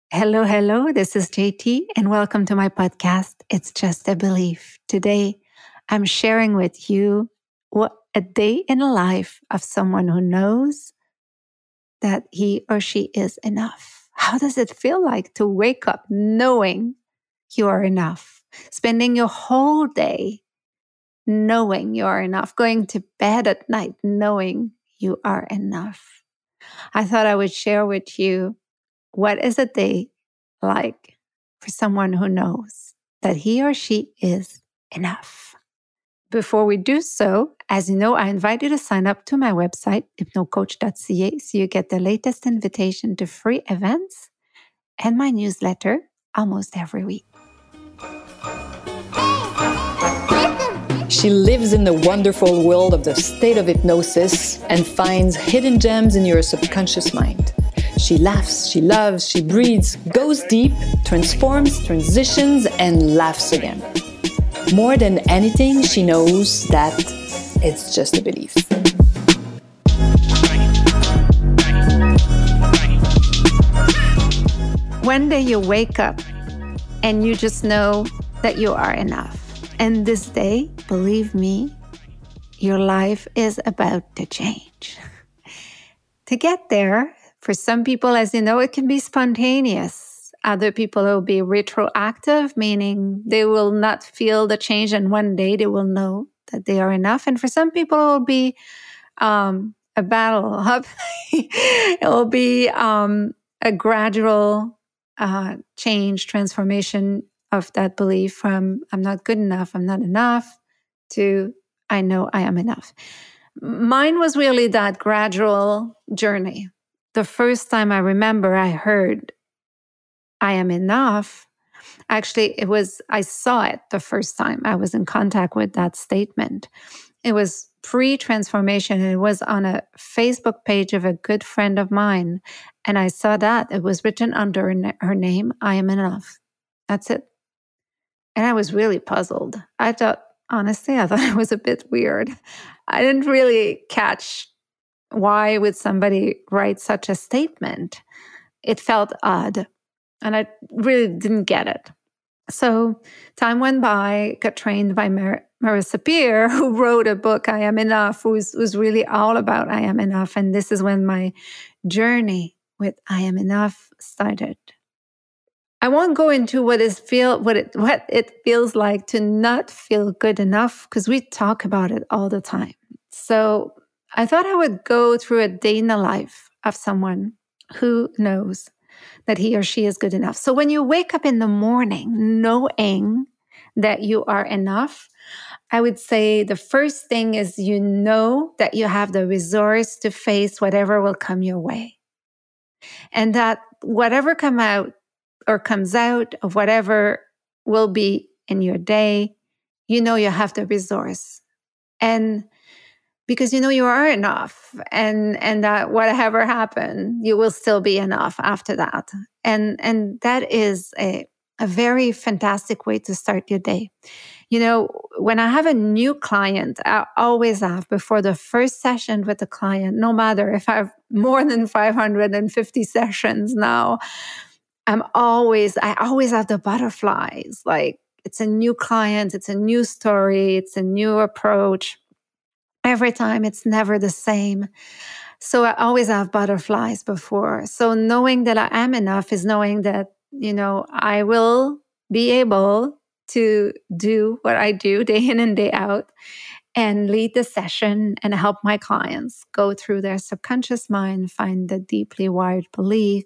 Hello, hello. This is JT, and welcome to my podcast. It's Just a Belief. Today, I'm sharing with you what a day in the life of someone who knows that he or she is enough. How does it feel like to wake up knowing you are enough? Spending your whole day knowing you are enough, going to bed at night knowing you are enough. I thought I would share with you what is a day like for someone who knows that he or she is enough. Before we do so, as you know, I invite you to sign up to my website, hypnocoach.ca, so you get the latest invitation to free events and my newsletter almost every week. She lives in the wonderful world of the state of hypnosis and finds hidden gems in your subconscious mind. She laughs, she loves, she breathes, goes deep, transforms, transitions, and laughs again. More than anything, she knows that it's just a belief. One day you wake up and you just know that you are enough. And this day, believe me, your life is about to change. To get there, for some people, as you know, it can be spontaneous. Other people will be retroactive, meaning they will not feel the change, and one day they will know that they are enough. And for some people, it will be a battle. It will be a gradual change, transformation of that belief from I'm not good enough, I'm not enough, to I know I am enough. Mine was really that gradual journey. The first time I remember I heard I am enough, actually I saw it the first time I was in contact with that statement. It was pre-transformation, and it was on a Facebook page of a good friend of mine. And I saw that it was written under her name, I am enough. That's it. And I was really puzzled. Honestly, I thought it was a bit weird. I didn't really catch why would somebody write such a statement. It felt odd, and I really didn't get it. So time went by, got trained by Marissa Peer, who wrote a book, I Am Enough, was really all about I am enough. And this is when my journey with I am enough started. I won't go into what it feels like to not feel good enough, because we talk about it all the time. So I thought I would go through a day in the life of someone who knows that he or she is good enough. So when you wake up in the morning knowing that you are enough, I would say the first thing is you know that you have the resource to face whatever will come your way. And that whatever comes out of whatever will be in your day, you know you have the resource. And because you know you are enough, and that whatever happened, you will still be enough after that. And that is a very fantastic way to start your day. You know, when I have a new client, I always have, before the first session with the client, no matter if I have more than 550 sessions now, I always have the butterflies. Like, it's a new client, it's a new story, it's a new approach. Every time it's never the same. So I always have butterflies before. So knowing that I am enough is knowing that, you know, I will be able to do what I do day in and day out and lead the session and help my clients go through their subconscious mind, find the deeply wired beliefs,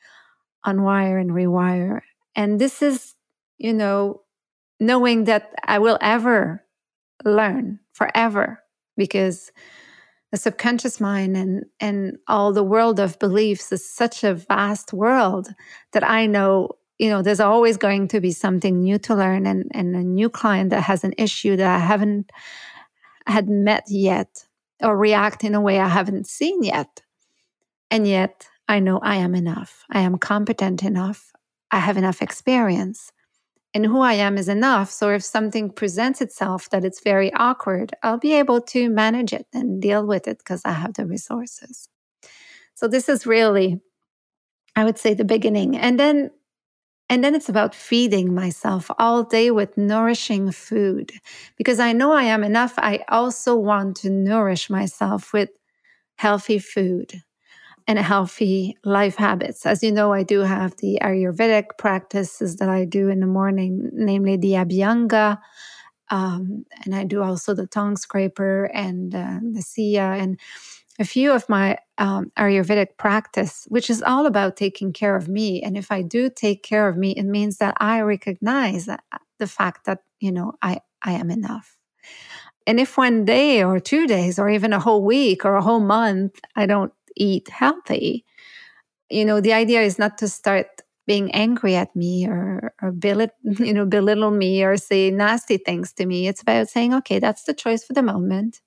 unwire and rewire. And this is, you know, knowing that I will ever learn forever, because the subconscious mind and all the world of beliefs is such a vast world that I know, you know, there's always going to be something new to learn, and a new client that has an issue that I haven't had met yet, or react in a way I haven't seen yet. And yet I know I am enough. I am competent enough. I have enough experience. And who I am is enough. So if something presents itself that it's very awkward, I'll be able to manage it and deal with it because I have the resources. So this is really I would say the beginning. And then it's about feeding myself all day with nourishing food. Because I know I am enough, I also want to nourish myself with healthy food and healthy life habits. As you know, I do have the Ayurvedic practices that I do in the morning, namely the Abhyanga. And I do also the tongue scraper and the Siya and a few of my Ayurvedic practice, which is all about taking care of me. And if I do take care of me, it means that I recognize the fact that, I am enough. And if one day or 2 days or even a whole week or a whole month, I don't eat healthy, the idea is not to start being angry at me or belittle me or say nasty things to me. It's about saying, okay, that's the choice for the moment.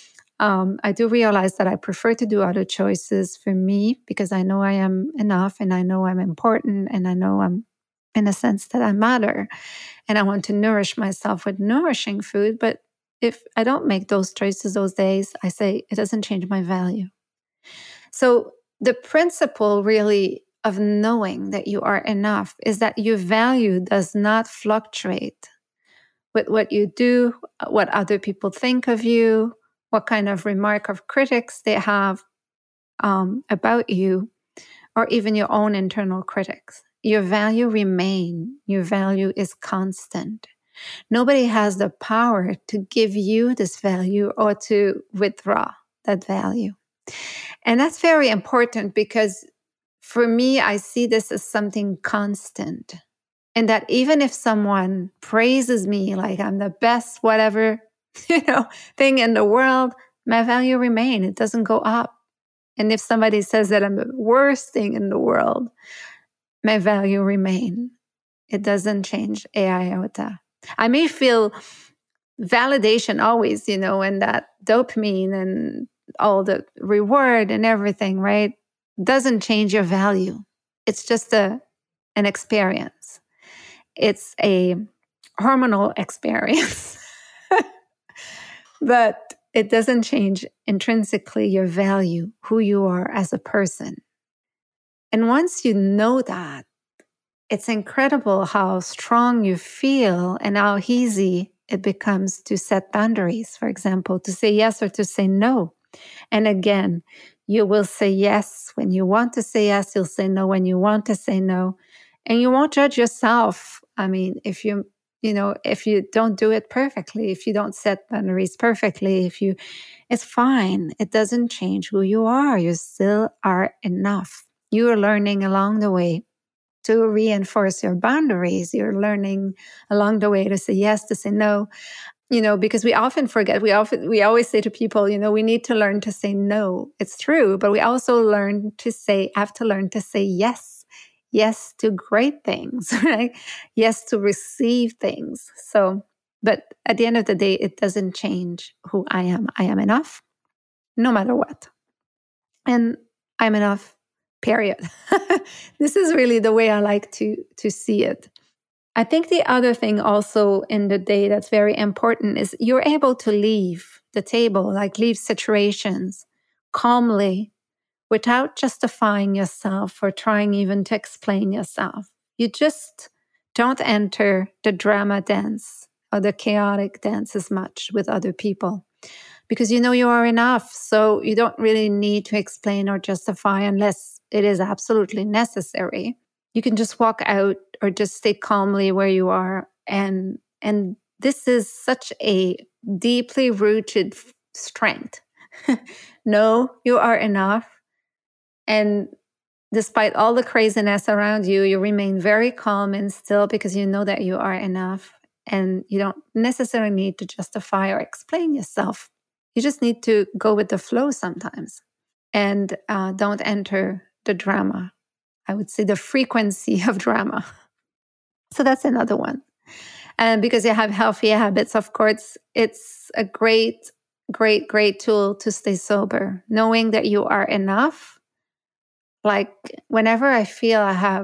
I do realize that I prefer to do other choices for me because I know I am enough and I know I'm important and I know I'm in a sense that I matter. And I want to nourish myself with nourishing food. But if I don't make those choices those days, I say it doesn't change my value. So the principle really of knowing that you are enough is that your value does not fluctuate with what you do, what other people think of you, what kind of remark of critics they have about you, or even your own internal critics. Your value remains. Your value is constant. Nobody has the power to give you this value or to withdraw that value. And that's very important because for me, I see this as something constant. And that even if someone praises me like I'm the best, whatever, thing in the world, my value remains. It doesn't go up. And if somebody says that I'm the worst thing in the world, my value remains. It doesn't change a iota. I may feel validation always, and that dopamine and all the reward and everything, right? Doesn't change your value. It's just an experience. It's a hormonal experience. But it doesn't change intrinsically your value, who you are as a person. And once you know that, it's incredible how strong you feel and how easy it becomes to set boundaries, for example, to say yes or to say no. And again, you will say yes when you want to say yes, you'll say no when you want to say no. And you won't judge yourself. I mean, if you don't do it perfectly, if you don't set boundaries perfectly, it's fine. It doesn't change who you are. You still are enough. You are learning along the way to reinforce your boundaries. You're learning along the way to say yes, to say no, because we often forget. We always say to people, we need to learn to say no. It's true, but we also have to learn to say yes. Yes to great things, right? Yes to receive things. So, but at the end of the day, it doesn't change who I am. I am enough, no matter what. And I'm enough, period. This is really the way I like to see it. I think the other thing also in the day that's very important is you're able to leave the table, like leave situations calmly, without justifying yourself or trying even to explain yourself. You just don't enter the drama dance or the chaotic dance as much with other people because you are enough. So you don't really need to explain or justify unless it is absolutely necessary. You can just walk out or just stay calmly where you are. And this is such a deeply rooted strength. No, you are enough. And despite all the craziness around you, you remain very calm and still because you know that you are enough. And you don't necessarily need to justify or explain yourself. You just need to go with the flow sometimes. And don't enter the drama. I would say the frequency of drama. So that's another one. And because you have healthy habits, of course, it's a great, great, great tool to stay sober. Knowing that you are enough. Like whenever I feel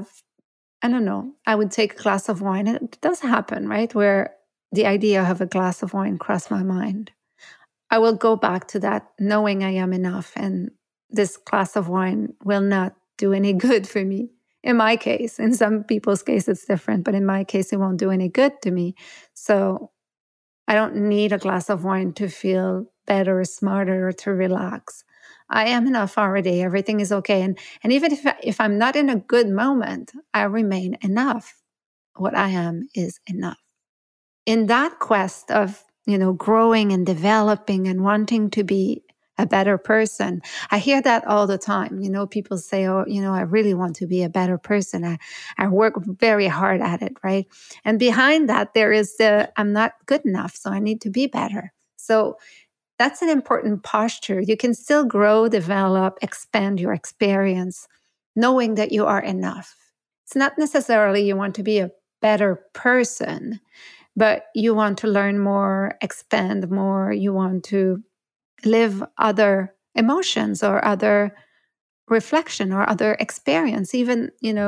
I would take a glass of wine. It does happen, right? Where the idea of a glass of wine crossed my mind. I will go back to that knowing I am enough. And this glass of wine will not do any good for me. In my case, in some people's case, it's different, but in my case, it won't do any good to me. So I don't need a glass of wine to feel better or smarter or to relax. I am enough already. Everything is okay. And even if I'm not in a good moment, I remain enough. What I am is enough. In that quest of, growing and developing and wanting to be a better person, I hear that all the time. People say, oh, I really want to be a better person. I work very hard at it, right? And behind that, there is I'm not good enough, so I need to be better. So that's an important posture. You can still grow, develop, expand your experience, knowing that you are enough. It's not necessarily you want to be a better person, but you want to learn more, expand more. You want to live other emotions or other reflection or other experience, even,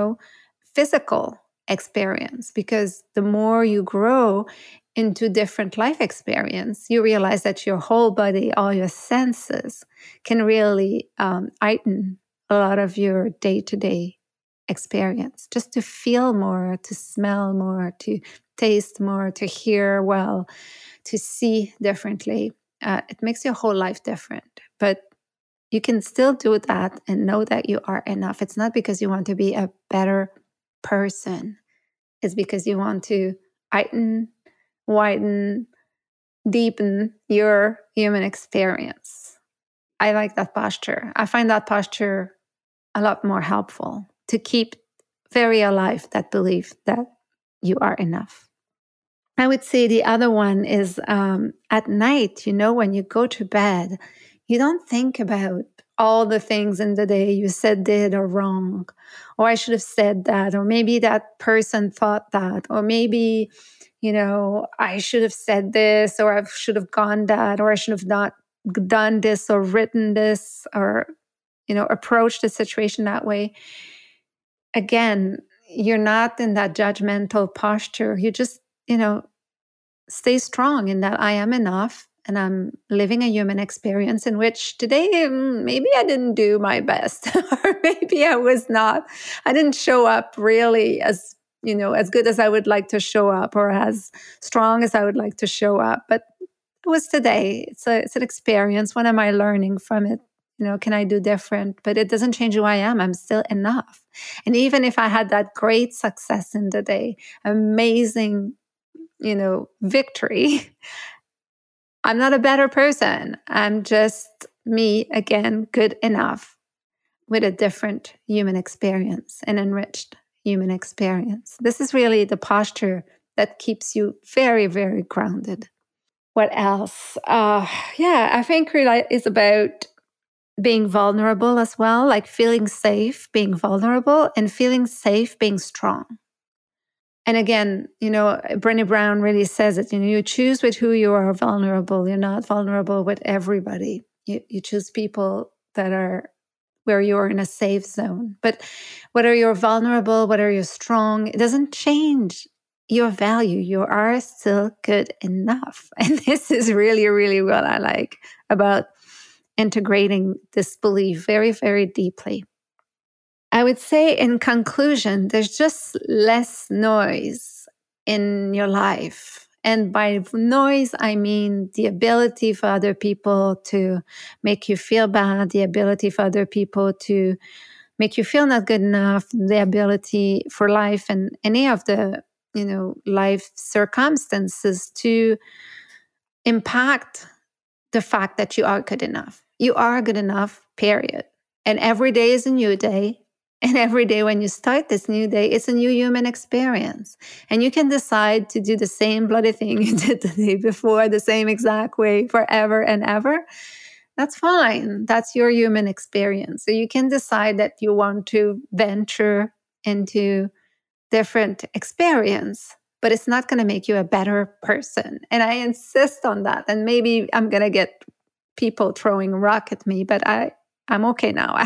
physical experience. Because the more you grow into different life experience, you realize that your whole body, all your senses can really heighten a lot of your day-to-day experience. Just to feel more, to smell more, to taste more, to hear well, to see differently. It makes your whole life different. But you can still do that and know that you are enough. It's not because you want to be a better person. It's because you want to heighten, widen, deepen your human experience. I like that posture. I find that posture a lot more helpful to keep very alive that belief that you are enough. I would say the other one is at night, when you go to bed, you don't think about all the things in the day you said, did, or wrong, or I should have said that, or maybe that person thought that, or maybe, I should have said this, or I should have gone that, or I should have not done this or written this, or, approached the situation that way. Again, you're not in that judgmental posture. You just, stay strong in that I am enough and I'm living a human experience in which today maybe I didn't do my best or maybe I didn't show up really as, as good as I would like to show up or as strong as I would like to show up. But it was today. It's an experience. What am I learning from it? Can I do different? But it doesn't change who I am. I'm still enough. And even if I had that great success in the day, amazing victory, I'm not a better person. I'm just me, again, good enough with a different human experience, an enriched human experience. This is really the posture that keeps you very, very grounded. What else? I think really it's about being vulnerable as well, like feeling safe, being vulnerable, and feeling safe, being strong. And again, Brené Brown really says it, you choose with who you are vulnerable. You're not vulnerable with everybody. You choose people that are where you're in a safe zone. But whether you're vulnerable, whether you're strong, it doesn't change your value. You are still good enough. And this is really, really what I like about integrating this belief very, very deeply. I would say in conclusion, there's just less noise in your life. And by noise, I mean the ability for other people to make you feel bad, the ability for other people to make you feel not good enough, the ability for life and any of the, life circumstances to impact the fact that you are good enough. You are good enough, period. And every day is a new day. And every day when you start this new day, it's a new human experience. And you can decide to do the same bloody thing you did the day before, the same exact way forever and ever. That's fine. That's your human experience. So you can decide that you want to venture into different experience, but it's not going to make you a better person. And I insist on that. And maybe I'm going to get people throwing a rock at me, but I'm okay now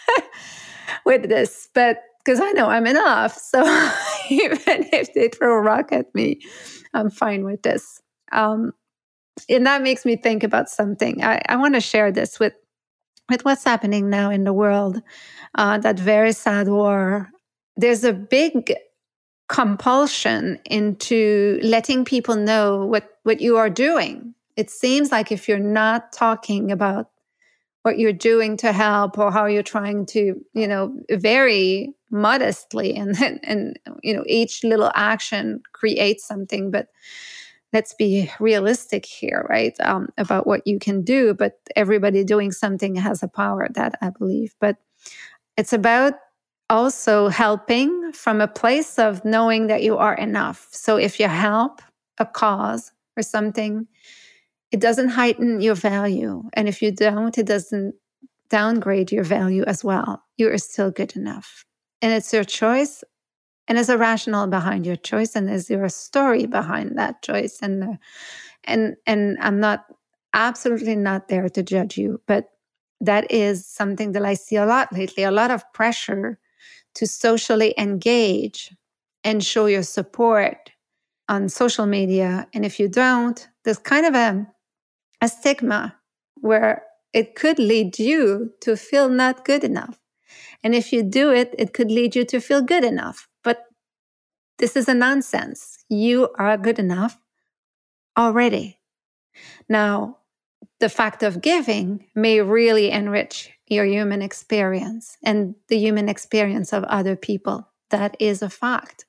with this. But because I know I'm enough. So even if they throw a rock at me, I'm fine with this. And that makes me think about something. I want to share this with with what's happening now in the world, that very sad war, there's a big compulsion into letting people know what you are doing. It seems like if you're not talking about what you're doing to help or how you're trying to, very modestly and each little action creates something. But let's be realistic here, right? About what you can do. But everybody doing something has a power, that I believe. But it's about also helping from a place of knowing that you are enough. So if you help a cause or something, it doesn't heighten your value. And if you don't, it doesn't downgrade your value as well. You are still good enough. And it's your choice. And there's a rationale behind your choice. And is there a story behind that choice? And I'm absolutely not there to judge you. But that is something that I see a lot lately, a lot of pressure to socially engage and show your support on social media. And if you don't, there's kind of a stigma where it could lead you to feel not good enough. And if you do it, it could lead you to feel good enough. But this is a nonsense. You are good enough already. Now, the fact of giving may really enrich your human experience and the human experience of other people. That is a fact.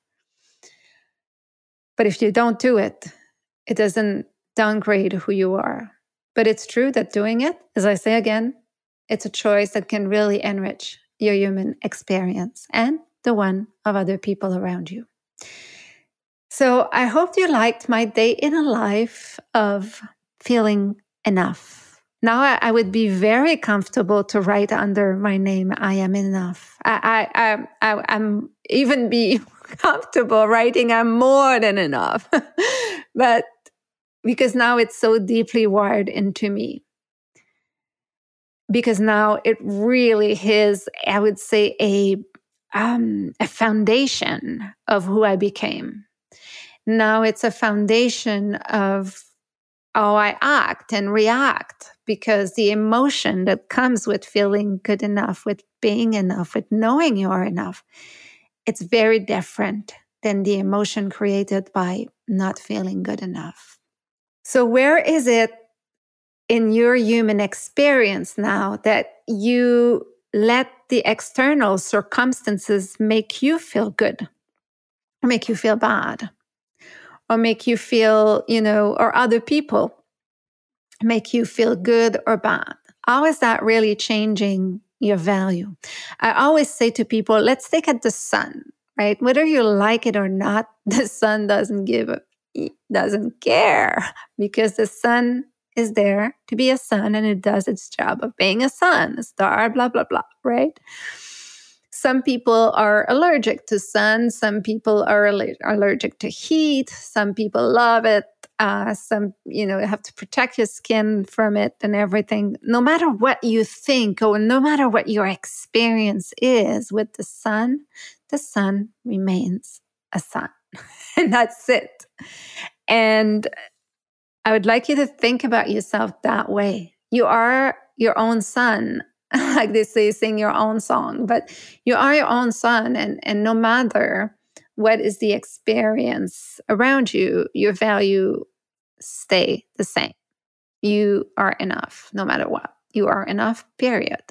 But if you don't do it, it doesn't downgrade who you are. But it's true that doing it, as I say again, it's a choice that can really enrich your human experience and the one of other people around you. So I hope you liked my day in a life of feeling enough. Now I would be very comfortable to write under my name, I am enough. I'm even be comfortable writing, I'm more than enough. But because now it's so deeply wired into me. Because now it really is, I would say, a foundation of who I became. Now it's a foundation of how I act and react, because the emotion that comes with feeling good enough, with being enough, with knowing you are enough, it's very different than the emotion created by not feeling good enough. So where is it in your human experience now that you let the external circumstances make you feel good, or make you feel bad, or make you feel, or other people make you feel good or bad? How is that really changing your value? I always say to people, let's take at the sun, right? Whether you like it or not, the sun doesn't care, because the sun is there to be a sun, and it does its job of being a sun, a star, blah, blah, blah, right? Some people are allergic to sun. Some people are allergic to heat. Some people love it. Some, you have to protect your skin from it and everything. No matter what you think, or no matter what your experience is with the sun remains a sun. And that's it. And I would like you to think about yourself that way. You are your own sun. Like they say, sing your own song, but you are your own sun, and no matter what is the experience around you, your value stay the same. You are enough, no matter what. You are enough, period.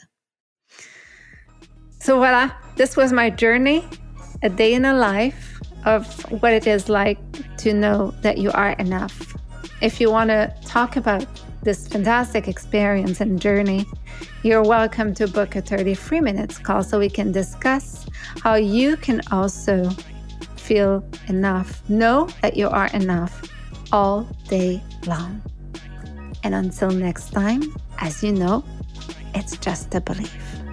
So voila, this was my journey, a day in a life of what it is like to know that you are enough. If you want to talk about this fantastic experience and journey, you're welcome to book a 30 minutes call so we can discuss how you can also feel enough, know that you are enough all day long. And until next time, as you know, it's just a belief.